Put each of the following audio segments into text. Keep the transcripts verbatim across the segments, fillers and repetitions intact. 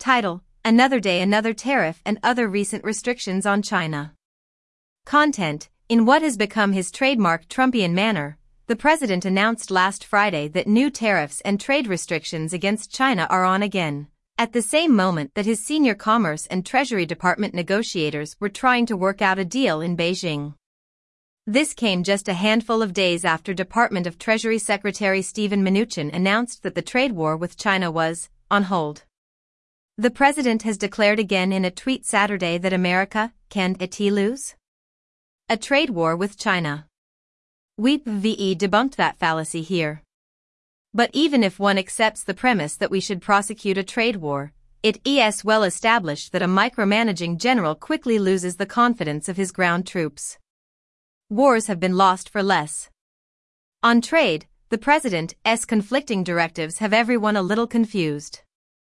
Title: Another Day, Another Tariff and Other Recent Restrictions on China. Content: In what has become his trademark Trumpian manner, the president announced last Friday that new tariffs and trade restrictions against China are on again, at the same moment that his senior Commerce and Treasury Department negotiators were trying to work out a deal in Beijing. This came just a handful of days after Department of Treasury Secretary Steven Mnuchin announced that the trade war with China was on hold. The president has declared again in a tweet Saturday that America can't lose a trade war with China. We've debunked that fallacy here. But even if one accepts the premise that we should prosecute a trade war, it is well established that a micromanaging general quickly loses the confidence of his ground troops. Wars have been lost for less. On trade, the president's conflicting directives have everyone a little confused.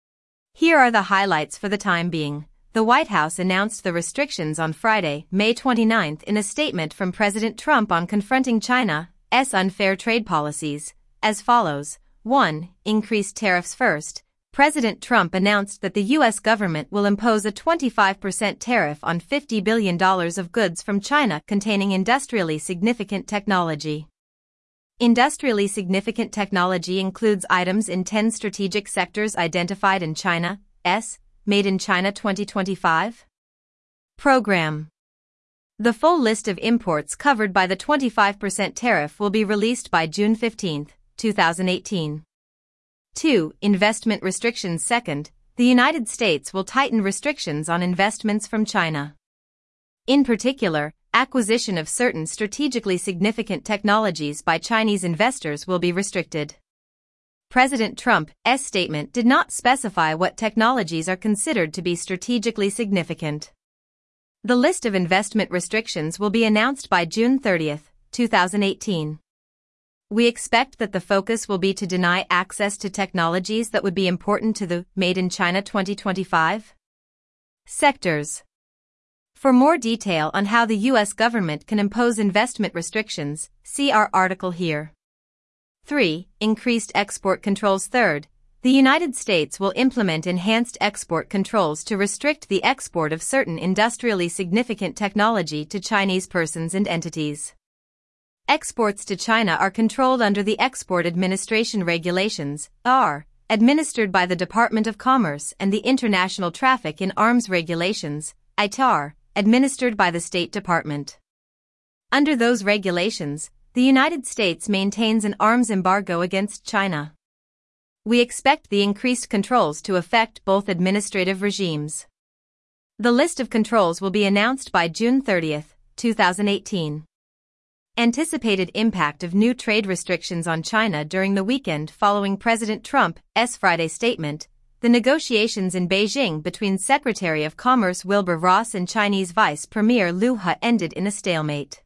Here are the highlights for the time being. The White House announced the restrictions on Friday, May twenty-ninth, in a statement from President Trump on confronting China's unfair trade policies, as follows. one. Increased tariffs. First, President Trump announced that the U S government will impose a twenty-five percent tariff on fifty billion dollars of goods from China containing industrially significant technology. Industrially significant technology includes items in ten strategic sectors identified in China's Made in China twenty twenty-five program. The full list of imports covered by the twenty-five percent tariff will be released by June fifteenth, two thousand eighteen. two. Investment restrictions. Second, the United States will tighten restrictions on investments from China. In particular, acquisition of certain strategically significant technologies by Chinese investors will be restricted. President Trump's statement did not specify what technologies are considered to be strategically significant. The list of investment restrictions will be announced by June thirtieth, two thousand eighteen. We expect that the focus will be to deny access to technologies that would be important to the Made in China twenty twenty-five sectors. For more detail on how the U S government can impose investment restrictions, see our article here. three. Increased export controls. Third, the United States will implement enhanced export controls to restrict the export of certain industrially significant technology to Chinese persons and entities. Exports to China are controlled under the Export Administration Regulations, A R, administered by the Department of Commerce, and the International Traffic in Arms Regulations, I T A R, administered by the State Department. Under those regulations, the United States maintains an arms embargo against China. We expect the increased controls to affect both administrative regimes. The list of controls will be announced by June thirtieth, two thousand eighteen. Anticipated impact of new trade restrictions on China. During the weekend following President Trump's Friday statement, the negotiations in Beijing between Secretary of Commerce Wilbur Ross and Chinese Vice Premier Liu He ended in a stalemate.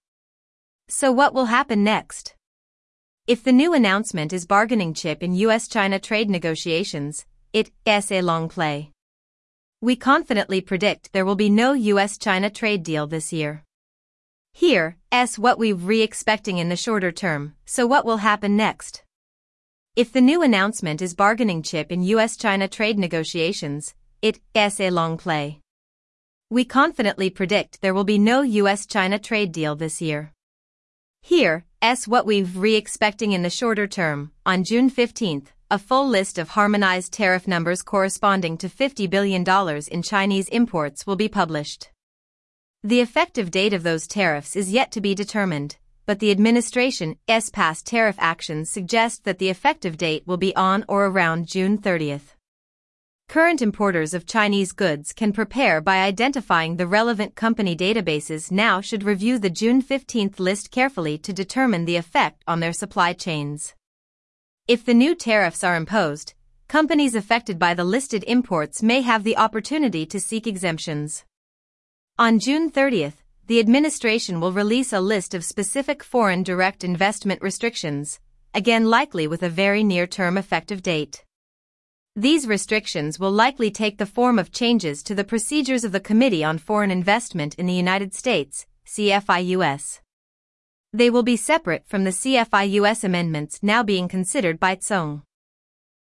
So what will happen next? If the new announcement is bargaining chip in U S China trade negotiations, it is a long play. We confidently predict there will be no U S China trade deal this year. Here is what we're re-expecting in the shorter term. So what will happen next? If the new announcement is bargaining chip in U S China trade negotiations, it is a long play. We confidently predict there will be no U S China trade deal this year. Here is what we're re-expecting in the shorter term. On June fifteenth, a full list of harmonized tariff numbers corresponding to fifty billion dollars in Chinese imports will be published. The effective date of those tariffs is yet to be determined, but the administration's past tariff actions suggest that the effective date will be on or around June thirtieth. Current importers of Chinese goods can prepare by identifying the relevant company databases. Now should review the June fifteenth list carefully to determine the effect on their supply chains. If the new tariffs are imposed, companies affected by the listed imports may have the opportunity to seek exemptions. On June thirtieth, the administration will release a list of specific foreign direct investment restrictions, again likely with a very near-term effective date. These restrictions will likely take the form of changes to the procedures of the Committee on Foreign Investment in the United States, C F I U S. They will be separate from the C F I U S amendments now being considered by Tsong.